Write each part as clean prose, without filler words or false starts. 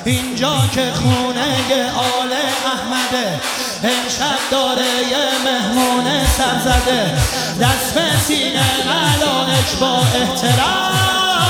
اینجا که خونه آل احمده، امشب داره یه مهمون سرزده، دست به سینه ملائک با احترام،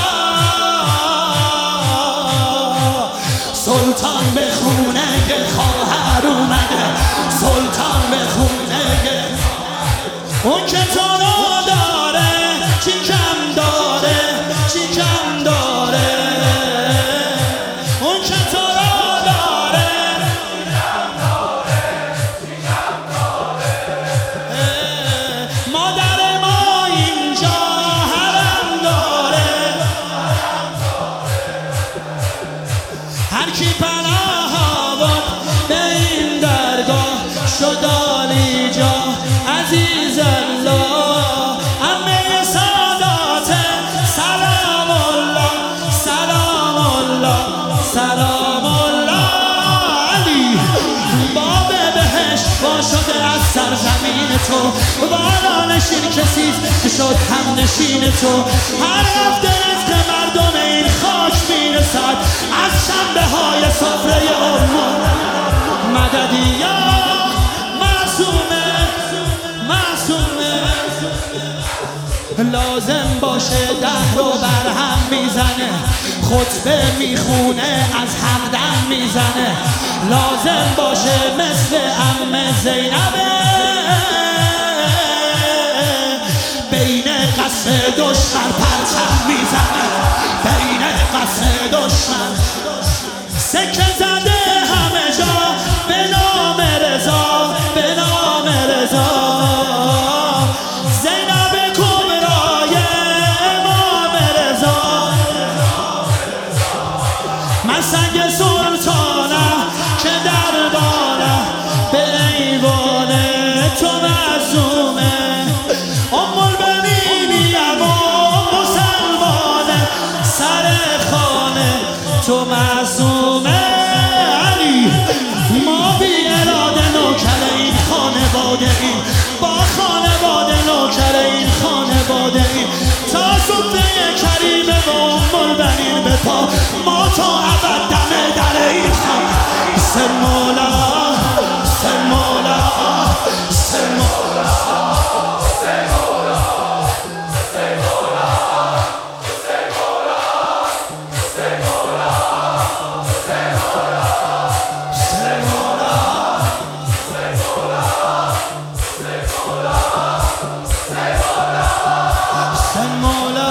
سلطان به خونه خواهر اومده، سلطان به خونه اون که تو رو داره چی کم داره، چی کم داره، اون که تو رو داره چی کم داره، چی کم داره. مادر ما اینجا حرم داره، هر کی پناه آورد به این درگاه شد عالی جا، عزیز الله همه سادات، سلام الله سلام الله سلام الله. علی باب بهشت با شده از سرزمین تو، بالانشین کسی که شد هم نشین تو، هر هفته رزق مردم این خاک میرسد از شنبه های سفره امت. مددی یا معصومه، معصومه لازم باشه ده رو برهم میزنه، خطبه میخونه از همدم میزنه، لازم باشه مثل عمه زینبه، بین قصر دشمن پرچم میزنه، بین قصر دشمن سکه زده همه جا به نام رضا، به نام رضا. زینب کبرای امام رضا، من سنگ سلطانم که دربارم به ایوان تو معصومه، ام البنینیم و مسلمانه، سر خانه تو معصومه. علی ما بی اراده نوکر این خانواده ایم، با خانواده نوکر این خانواده ایم، تا سفره کریم و ام البنین به پا، ما تا ابد دم در این خانه. سر مولا سر مولا سر مولا سر مولا سر مولا سر مولا سر مولا سر مولا سر مولا سر مولا سر مولا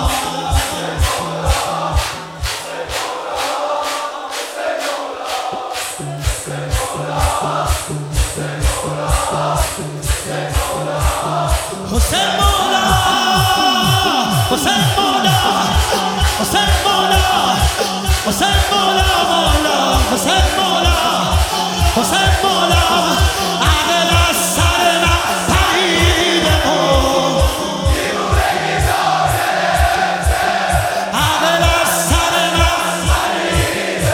حسین مولا حسین مولا حسین مولا حسین مولا مولا حسین مولا حسین مولا عقل از سر من پرید عقل از سر من پرید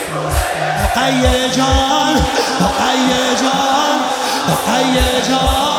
جان جان